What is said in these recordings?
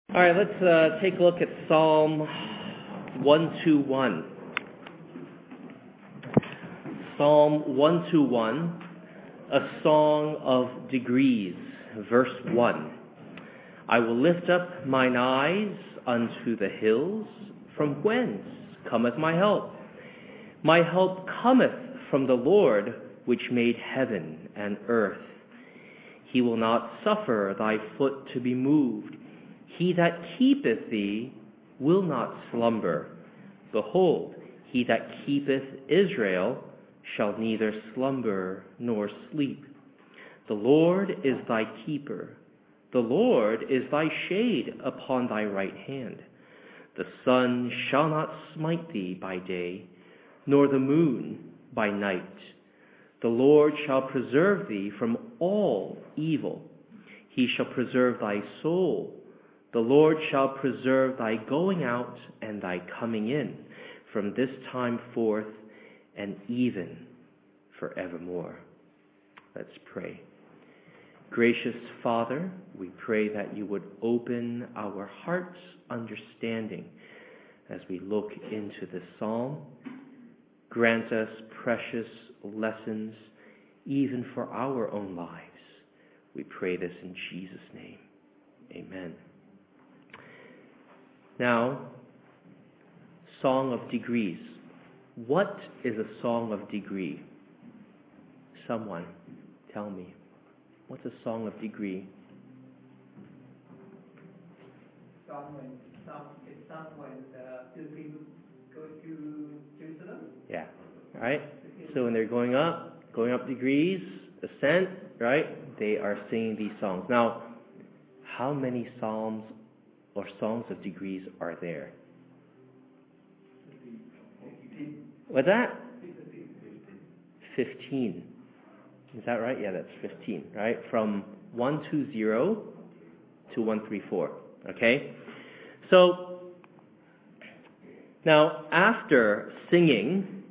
All right, let's take a look at Psalm 121. Psalm 121, a song of degrees, verse 1. I will lift up mine eyes unto the hills, from whence cometh my help? My help cometh from the Lord, which made heaven and earth. He will not suffer thy foot to be moved. He that keepeth thee will not slumber. Behold, he that keepeth Israel shall neither slumber nor sleep. The Lord is thy keeper. The Lord is thy shade upon thy right hand. The sun shall not smite thee by day, nor the moon by night. The Lord shall preserve thee from all evil. He shall preserve thy soul. The Lord shall preserve thy going out and thy coming in from this time forth and even forevermore. Let's pray. Gracious Father, we pray that you would open our hearts' understanding as we look into this psalm. Grant us precious lessons even for our own lives. We pray this in Jesus' name. Amen. Now, Song of Degrees. What is a song of degree? Someone, tell me. What's a song of degree? It's sung when the pilgrims go to Jerusalem. Yeah, right? So when they're going up degrees, ascent, right? They are singing these songs. Now, how many psalms or songs of degrees are there? What's that? 15. Is that right? Yeah, that's 15, right? From 120 to 134. Okay? So, now after singing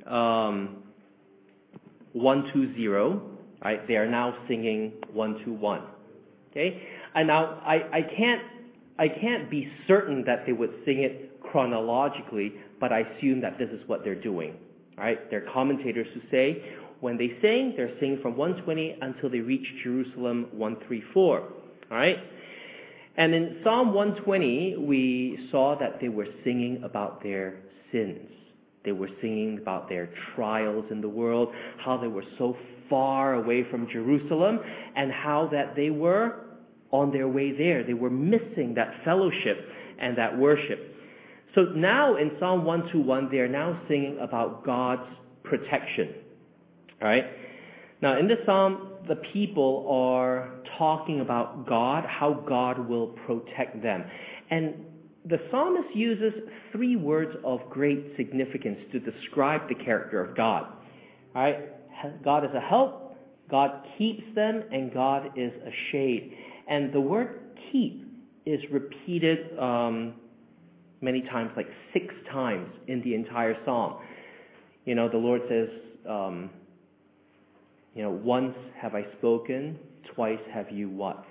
120, right, they are now singing 121. Okay? And now I can't be certain that they would sing it chronologically, but I assume that this is what they're doing. Right? There are commentators who say when they sing, they're singing from 120 until they reach Jerusalem 134. All right? And in Psalm 120, we saw that they were singing about their sins. They were singing about their trials in the world, how they were so far away from Jerusalem, and how that they were on their way there. They were missing that fellowship and that worship. So now in Psalm 121, they are now singing about God's protection. All right? Now in this psalm, the people are talking about God, how God will protect them. And the psalmist uses 3 words of great significance to describe the character of God. All right? God is a help, God keeps them, and God is a shade. And the word keep is repeated many times, like 6 times in the entire psalm. You know, the Lord says, once have I spoken, twice have you what?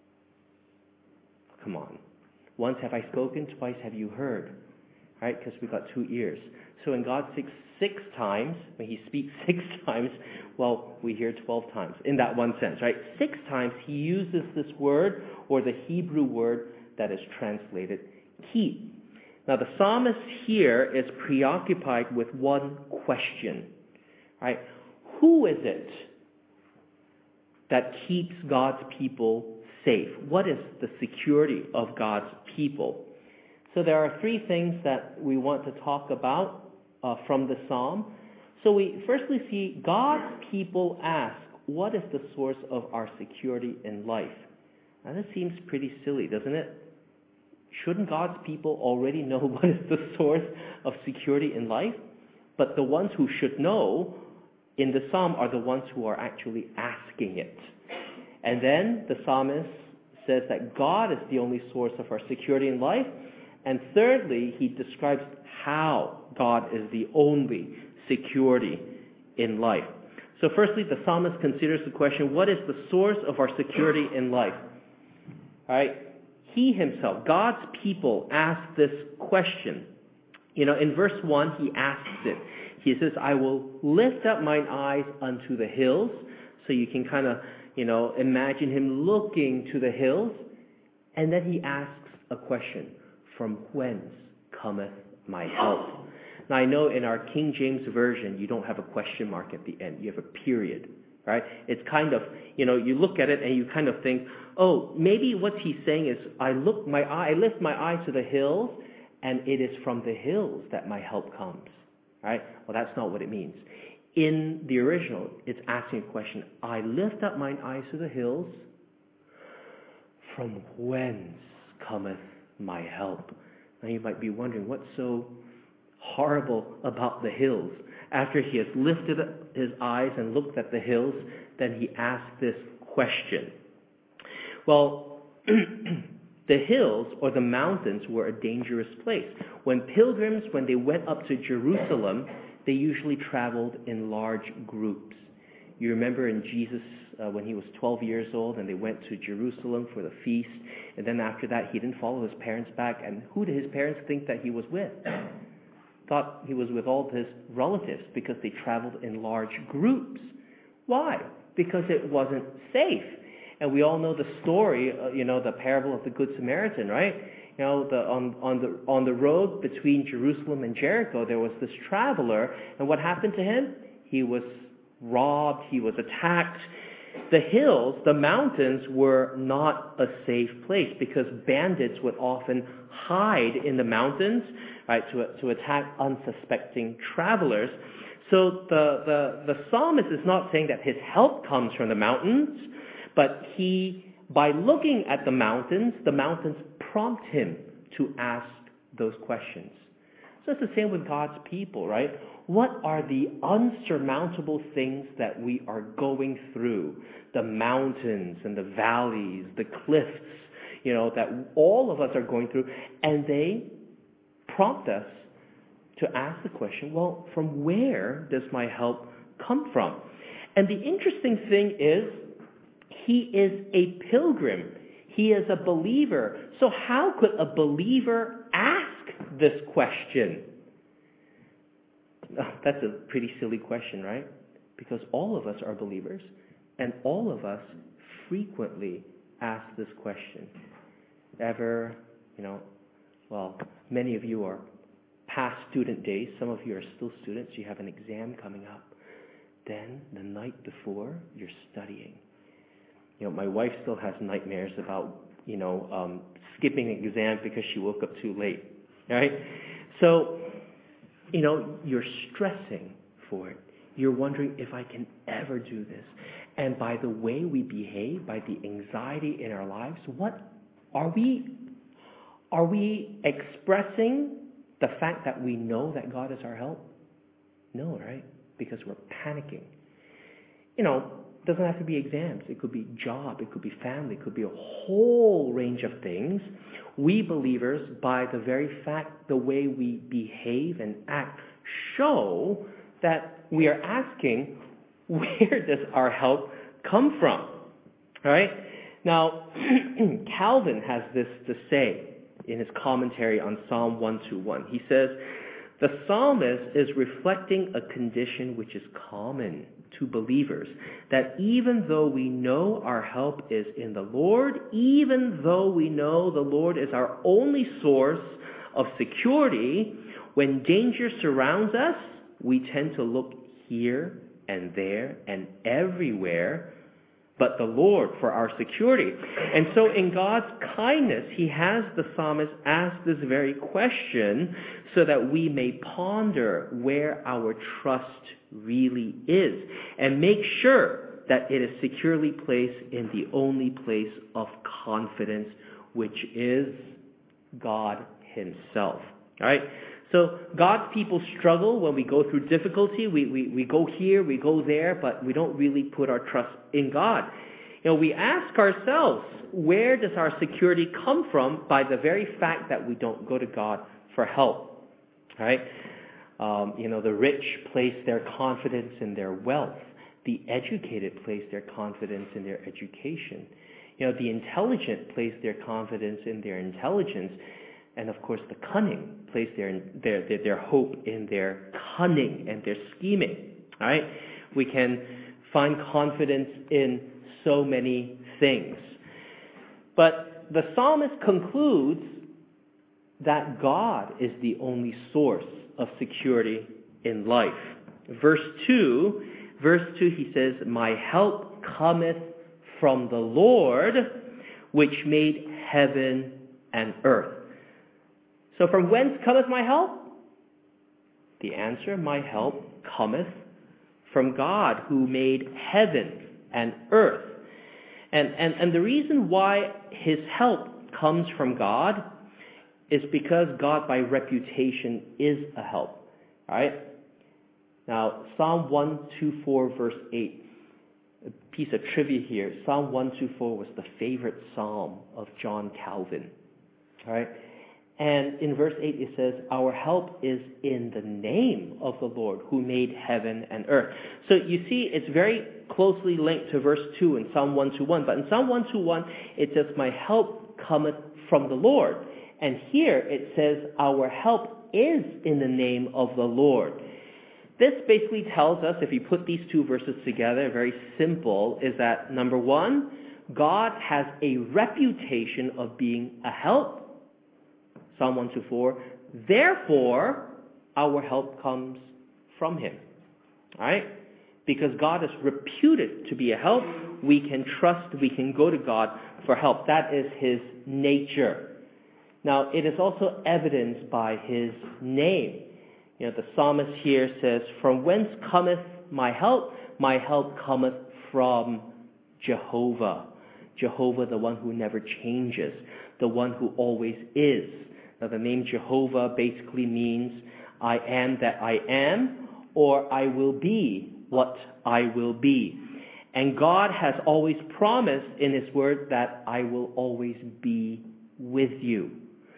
Come on. Once have I spoken, twice have you heard. Right? Because we've got 2 ears. So when God speaks 6 times, when he speaks 6 times, well, we hear 12 times in that one sense, right? 6 times he uses this word, or the Hebrew word that is translated keep. Now the psalmist here is preoccupied with one question, right? Who is it that keeps God's people safe? What is the security of God's people? So there are 3 things that we want to talk about from the psalm. So we firstly see God's people ask, what is the source of our security in life? Now this seems pretty silly, doesn't it? Shouldn't God's people already know what is the source of security in life? But the ones who should know in the psalm are the ones who are actually asking it. And then the psalmist says that God is the only source of our security in life. And thirdly, he describes how God is the only security in life. So firstly, the psalmist considers the question, what is the source of our security in life? All right? he himself, God's people, asked this question. In verse 1, he asks it. He says, I will lift up mine eyes unto the hills. So you can kind of, imagine him looking to the hills. And then he asks a question, from whence cometh my help? Now, I know in our King James Version, you don't have a question mark at the end. You have a period, right? It's kind of, you look at it and you kind of think, oh, maybe what he's saying is, I lift my eye to the hills, and it is from the hills that my help comes, right? Well, that's not what it means. In the original, it's asking a question, I lift up mine eyes to the hills, from whence cometh my help? Now you might be wondering, what's so horrible about the hills? After he has lifted up his eyes and looked at the hills, then he asked this question. Well, the hills or the mountains were a dangerous place. When pilgrims, when they went up to Jerusalem, they usually traveled in large groups. You remember in Jesus, when he was 12 years old and they went to Jerusalem for the feast, and then after that he didn't follow his parents back. And who did his parents think that he was with? Thought he was with all his relatives because they traveled in large groups. Why? Because it wasn't safe. And we all know the story, the parable of the Good Samaritan, right? On the road between Jerusalem and Jericho, there was this traveler, and what happened to him? He was robbed, he was attacked. The hills, the mountains, were not a safe place because bandits would often hide in the mountains, right, to attack unsuspecting travelers. So the psalmist is not saying that his help comes from the mountains, but by looking at the mountains prompt him to ask those questions. So it's the same with God's people, right? What are the unsurmountable things that we are going through? The mountains and the valleys, the cliffs, that all of us are going through. And they prompt us to ask the question, well, from where does my help come from? And the interesting thing is, he is a pilgrim. He is a believer. So how could a believer ask this question? That's a pretty silly question, right? Because all of us are believers, and all of us frequently ask this question. Ever, many of you are past student days. Some of you are still students. You have an exam coming up. Then, the night before, you're studying. My wife still has nightmares about, skipping an exam because she woke up too late, right? So, you're stressing for it. You're wondering if I can ever do this. And by the way we behave, by the anxiety in our lives, what are we expressing the fact that we know that God is our help? No, right? Because we're panicking. It doesn't have to be exams. It could be job. It could be family. It could be a whole range of things. We believers, by the very fact, the way we behave and act, show that we are asking, where does our help come from? All right? Now, Calvin has this to say in his commentary on Psalm 121. He says, the psalmist is reflecting a condition which is common to believers, that even though we know our help is in the Lord, even though we know the Lord is our only source of security, when danger surrounds us, we tend to look here and there and everywhere but the Lord for our security. And so in God's kindness, he has the psalmist ask this very question so that we may ponder where our trust really is and make sure that it is securely placed in the only place of confidence, which is God himself. All right? So God's people struggle when we go through difficulty. We go here, we go there, but we don't really put our trust in God. We ask ourselves, where does our security come from by the very fact that we don't go to God for help? Right? The rich place their confidence in their wealth. The educated place their confidence in their education. The intelligent place their confidence in their intelligence, and of course the cunning place their hope in their cunning and their scheming. All right? We can find confidence in so many things. But the psalmist concludes that God is the only source of security in life. Verse 2, he says, "My help cometh from the Lord, which made heaven and earth." So from whence cometh my help? The answer, my help cometh from God, who made heaven and earth. And the reason why his help comes from God is because God by reputation is a help. All right? Now, Psalm 124 verse 8, a piece of trivia here. Psalm 124 was the favorite psalm of John Calvin. All right? And in verse 8 it says, "Our help is in the name of the Lord who made heaven and earth." So you see, it's very closely linked to verse 2 in Psalm 121. But in Psalm 121, it says, "My help cometh from the Lord." And here it says, "Our help is in the name of the Lord." This basically tells us, if you put these two verses together, very simple, is that number one, God has a reputation of being a help. Psalm 124. Therefore, our help comes from him. All right? Because God is reputed to be a help, we can trust, we can go to God for help. That is his nature. Now, it is also evidenced by his name. The psalmist here says, "From whence cometh my help? My help cometh from Jehovah." Jehovah, the one who never changes, the one who always is. Now, the name Jehovah basically means I am that I am, or I will be what I will be. And God has always promised in his word that I will always be with you.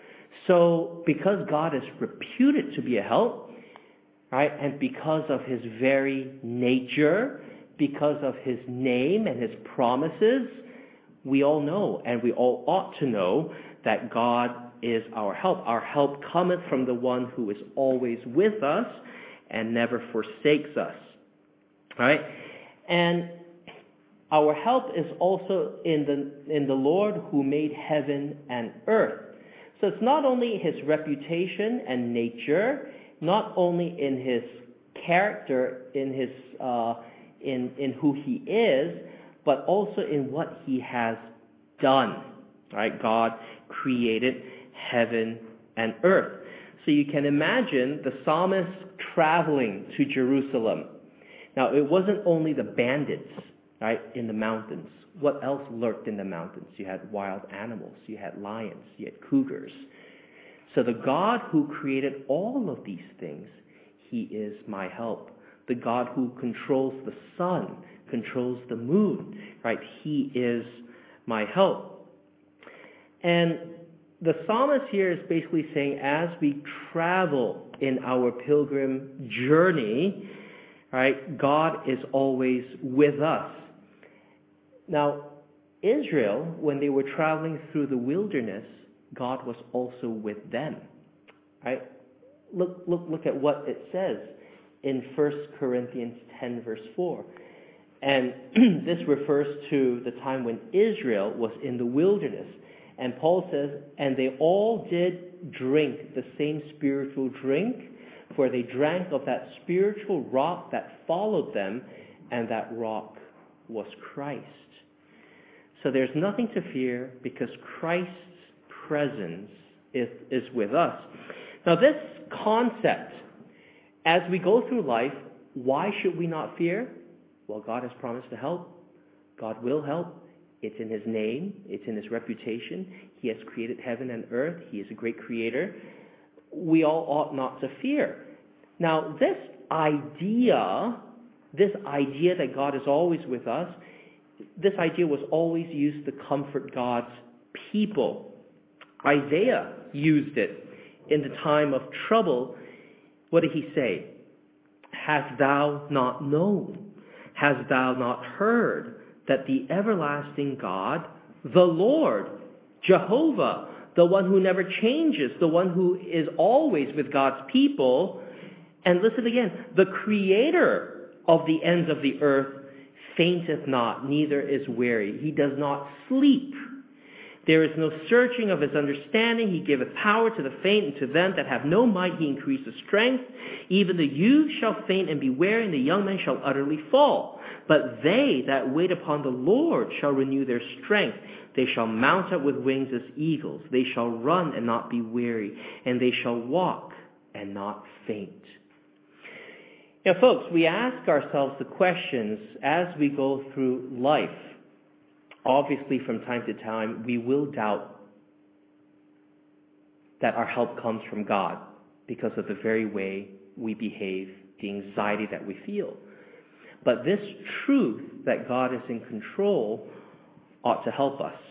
So, because God is reputed to be a help, right, and because of his very nature, because of his name and his promises, we all know, and we all ought to know, that God is our help. Our help cometh from the one who is always with us and never forsakes us. All right? And our help is also in the Lord who made heaven and earth. So it's not only his reputation and nature, not only in his character, in his in who he is, but also in what he has done. All right? God created heaven and earth. So you can imagine the psalmist traveling to Jerusalem. Now, it wasn't only the bandits, right, in the mountains. What else lurked in the mountains? You had wild animals, you had lions, you had cougars. So the God who created all of these things, he is my help. The God who controls the sun, controls the moon, right? He is my help. And the psalmist here is basically saying, as we travel in our pilgrim journey, right, God is always with us. Now, Israel, when they were traveling through the wilderness, God was also with them. Right? Look at what it says in 1 Corinthians 10, verse 4. And this refers to the time when Israel was in the wilderness. And Paul says, "And they all did drink the same spiritual drink, for they drank of that spiritual rock that followed them, and that rock was Christ." So there's nothing to fear because Christ's presence is with us. Now this concept, as we go through life, why should we not fear? Well, God has promised to help. God will help. It's in his name. It's in his reputation. He has created heaven and earth. He is a great creator. We all ought not to fear. Now, this idea that God is always with us, this idea was always used to comfort God's people. Isaiah used it in the time of trouble. What did he say? "Hast thou not known? Hast thou not heard that the everlasting God, The Lord, Jehovah, the one who never changes, the one who is always with God's people. And listen again, the creator of the ends of the earth fainteth not, neither is weary. He does not sleep. There is no searching of his understanding. He giveth power to the faint, and to them that have no might he increaseth strength. Even the youth shall faint and be weary, and the young men shall utterly fall. But they that wait upon the Lord shall renew their strength. They shall mount up with wings as eagles. They shall run and not be weary, and they shall walk and not faint. Now, folks, we ask ourselves the questions as we go through life. Obviously, from time to time, we will doubt that our help comes from God because of the very way we behave, the anxiety that we feel. But this truth that God is in control ought to help us.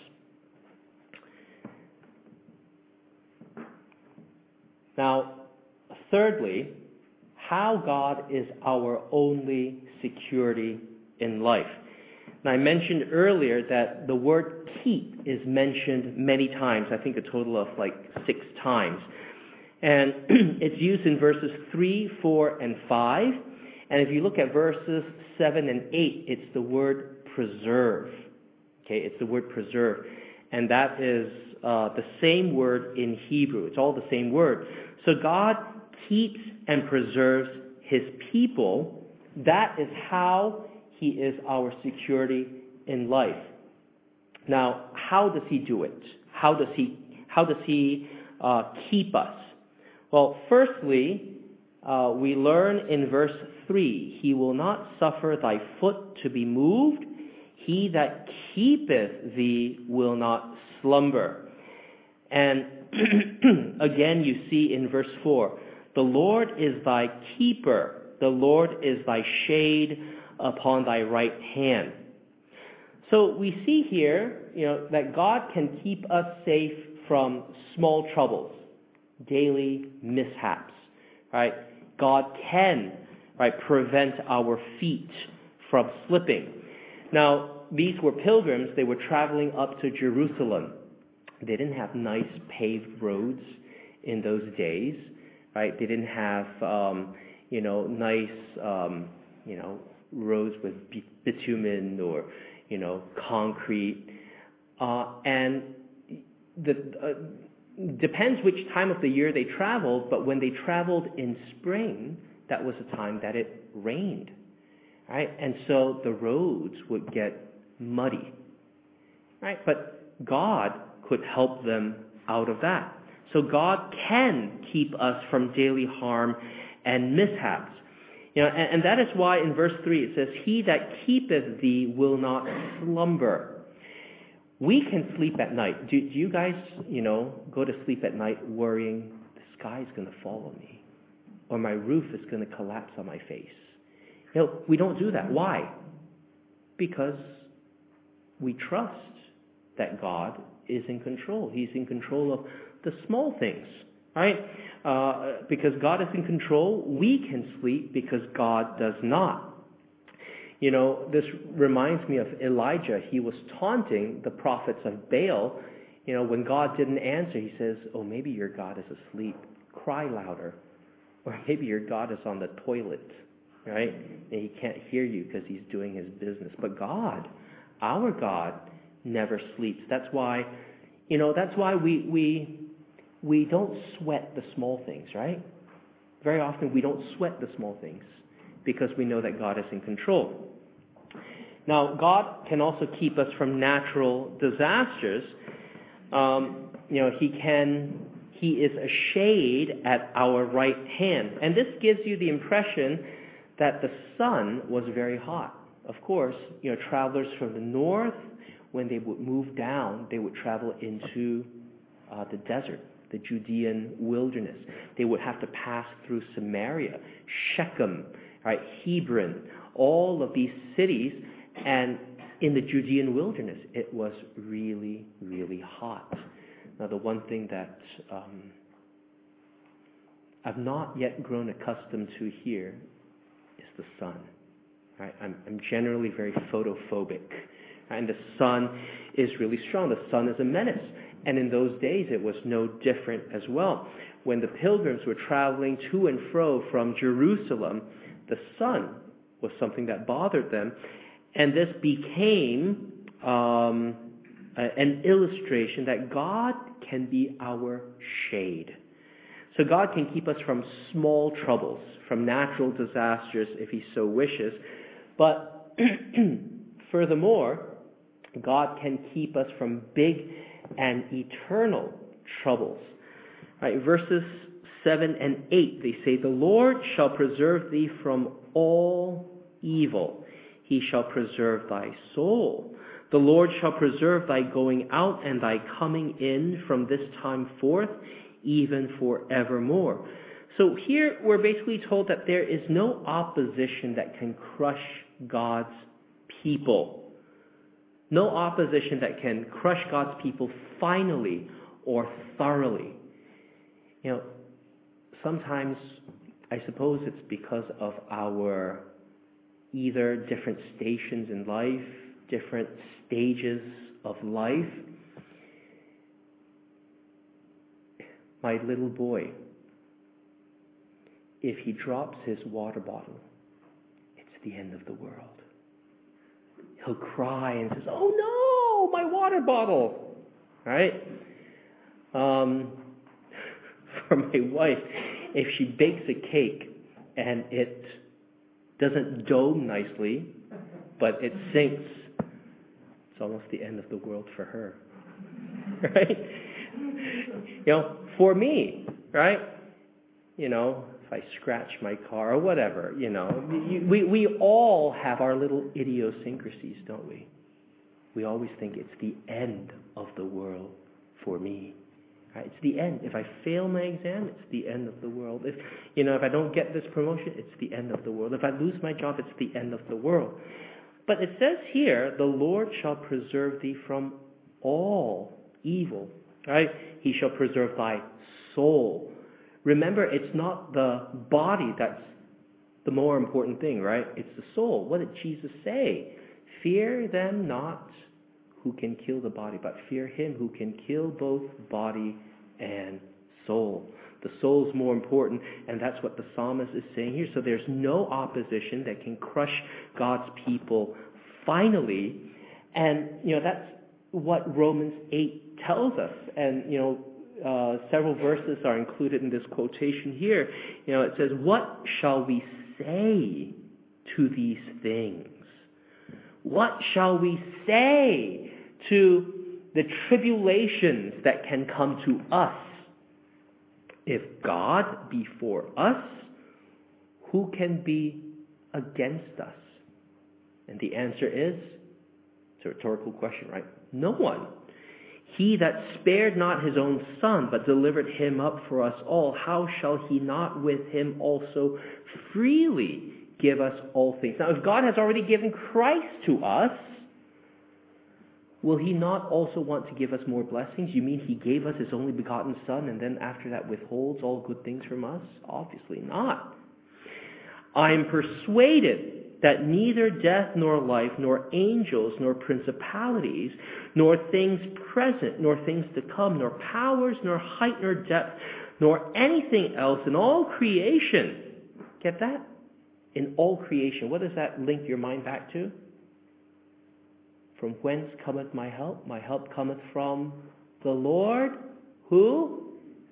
Now, thirdly, how God is our only security in life. Now, I mentioned earlier that the word keep is mentioned many times, I think a total of 6 times. And it's used in verses 3, 4, and 5. And if you look at verses 7 and 8, it's the word preserve. Okay, it's the word preserve. And that is the same word in Hebrew. It's all the same word. So God keeps and preserves his people. That is how he is our security in life. Now, how does he do it? How does he keep us? Well, firstly, we learn in verse 3, he will not suffer thy foot to be moved. He that keepeth thee will not slumber. And again, you see in verse 4, the Lord is thy keeper. The Lord is thy shade upon thy right hand. So we see here, that God can keep us safe from small troubles, daily mishaps, right? God can, prevent our feet from slipping. Now, these were pilgrims. They were traveling up to Jerusalem. They didn't have nice paved roads in those days, right? They didn't have, nice, roads with bitumen or, concrete. And depends which time of the year they traveled, but when they traveled in spring, that was the time that it rained, right? And so the roads would get muddy, right? But God could help them out of that. So God can keep us from daily harm and mishaps. And that is why in verse 3 it says, he that keepeth thee will not slumber. We can sleep at night. Do you guys, go to sleep at night worrying the sky is going to fall on me or my roof is going to collapse on my face? We don't do that. Why? Because we trust that God is in control. He's in control of the small things, right? Because God is in control, we can sleep because God does not. This reminds me of Elijah. He was taunting the prophets of Baal. When God didn't answer, he says, oh, maybe your God is asleep. Cry louder. Or maybe your God is on the toilet, right? And he can't hear you because he's doing his business. But God, our God, never sleeps. That's why we don't sweat the small things, right? Very often we don't sweat the small things because we know that God is in control. Now, God can also keep us from natural disasters. He is a shade at our right hand. And this gives you the impression that the sun was very hot. Of course, travelers from the north, when they would move down, they would travel into the desert, the Judean wilderness. They would have to pass through Samaria, Shechem, right, Hebron, all of these cities. And in the Judean wilderness, it was really, really hot. Now, the one thing that I've not yet grown accustomed to here is the sun. Right? I'm generally very photophobic, And the sun is really strong. The sun is a menace. And in those days, it was no different as well. When the pilgrims were traveling to and fro from Jerusalem, the sun was something that bothered them. And this became an illustration that God can be our shade. So God can keep us from small troubles, from natural disasters if he so wishes. But furthermore, God can keep us from big and eternal troubles. Right, verses 7 and 8, they say, "The Lord shall preserve thee from all evil. He shall preserve thy soul. The Lord shall preserve thy going out and thy coming in from this time forth, even forevermore." So here we're basically told that there is no opposition that can crush God's people. No opposition that can crush God's people finally or thoroughly. You know, sometimes I suppose it's because of our either different stations in life, different stages of life. My little boy, if he drops his water bottle, it's the end of the world. He'll cry and says, "Oh no, my water bottle!" Right? For my wife, if she bakes a cake and it doesn't dome nicely, but it sinks, it's almost the end of the world for her. Right? You know, for me, right? You know, if I scratch my car or whatever, you know, we all have our little idiosyncrasies, don't we? We always think it's the end of the world for me. Right? It's the end. If I fail my exam, it's the end of the world. If I don't get this promotion, it's the end of the world. If I lose my job, it's the end of the world. But it says here, "The Lord shall preserve thee from all evil." Right? He shall preserve thy soul. Remember, it's not the body that's the more important thing, right? It's the soul. What did Jesus say? "Fear them not who can kill the body, but fear him who can kill both body and soul." The soul is more important, and that's what the psalmist is saying here. So there's no opposition that can crush God's people finally. And, that's what Romans 8 tells us. And, several verses are included in this quotation here. It says, "What shall we say to these things? What shall we say to the tribulations that can come to us? If God be for us, who can be against us?" And the answer is, it's a rhetorical question, right? No one. "He that spared not his own son, but delivered him up for us all, how shall he not with him also freely give us all things?" Now, if God has already given Christ to us, will he not also want to give us more blessings? You mean he gave us his only begotten son and then after that withholds all good things from us? Obviously not. "I am persuaded that neither death nor life, nor angels, nor principalities, nor things present, nor things to come, nor powers, nor height, nor depth, nor anything else in all creation." Get that? In all creation. What does that link your mind back to? "From whence cometh my help? My help cometh from the Lord who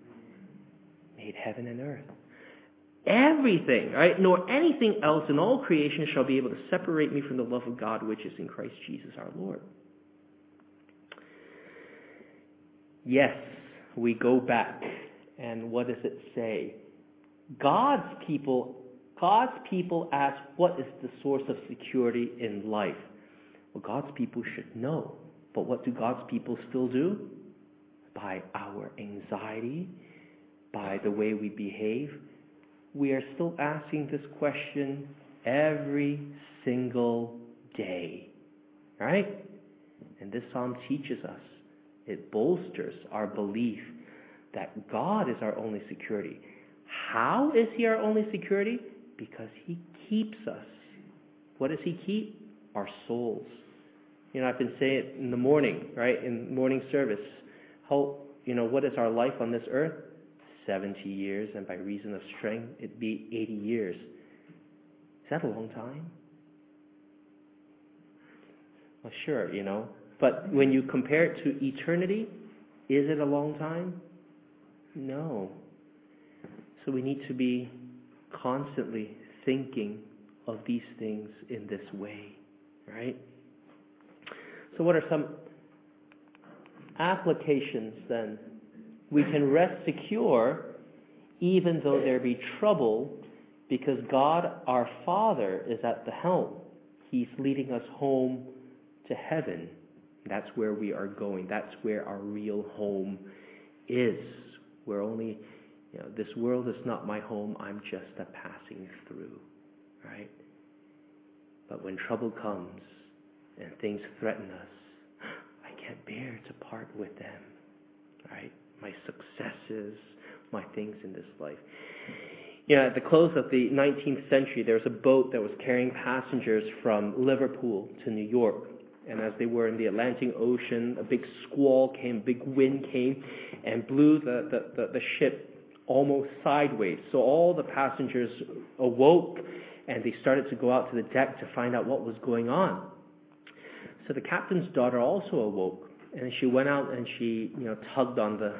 made heaven and earth." Everything, right? "Nor anything else in all creation shall be able to separate me from the love of God, which is in Christ Jesus our Lord." Yes, we go back. And what does it say? God's people ask, what is the source of security in life? Well, God's people should know. But what do God's people still do? By our anxiety, by the way we behave, we are still asking this question every single day. Right? And this psalm teaches us, it bolsters our belief that God is our only security. How is he our only security? Because he keeps us. What does he keep? Our souls. I've been saying it in the morning, right? In morning service. What is our life on this earth? 70 years, and by reason of strength, it'd be 80 years. Is that a long time? Well, sure, But when you compare it to eternity, is it a long time? No. So we need to be constantly thinking of these things in this way, right? So what are some applications then? We can rest secure even though there be trouble, because God our Father is at the helm. He's leading us home to heaven. That's where we are going. That's where our real home is. We're only, this world is not my home. I'm just a passing through, right? But when trouble comes and things threaten us, I can't bear to part with them, right? My successes, my things in this life. At the close of the 19th century, there was a boat that was carrying passengers from Liverpool to New York. And as they were in the Atlantic Ocean, a big squall came, big wind came, and blew the ship almost sideways. So all the passengers awoke, and they started to go out to the deck to find out what was going on. So the captain's daughter also awoke, and she went out and she, tugged on the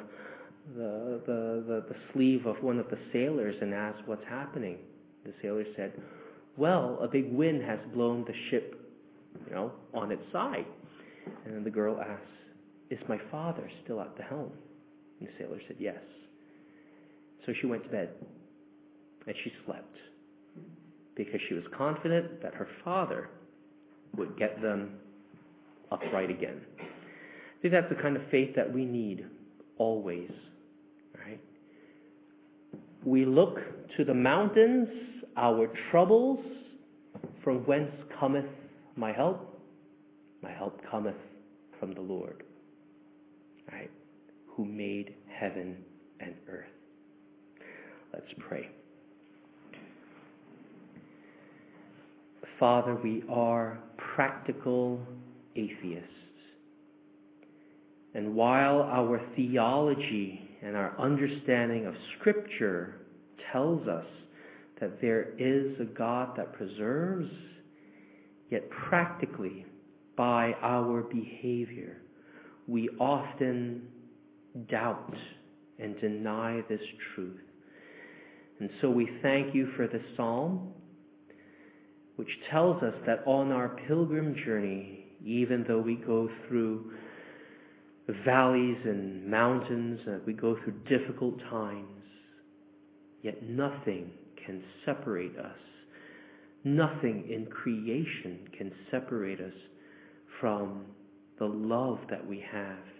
sleeve of one of the sailors and asked, "What's happening?" The sailor said, "Well, a big wind has blown the ship, on its side." And then the girl asked, "Is my father still at the helm?" And the sailor said, "Yes." So she went to bed, and she slept, because she was confident that her father would get them upright again. I think that's the kind of faith that we need always, right? We look to the mountains, our troubles, from whence cometh my help? My help cometh from the Lord, right? Who made heaven and earth. Let's pray. Father, we are practical atheists. And while our theology and our understanding of Scripture tells us that there is a God that preserves, yet practically, by our behavior, we often doubt and deny this truth. And so we thank you for the psalm, which tells us that on our pilgrim journey, even though we go through valleys and mountains, and we go through difficult times, yet nothing can separate us. Nothing in creation can separate us from the love that we have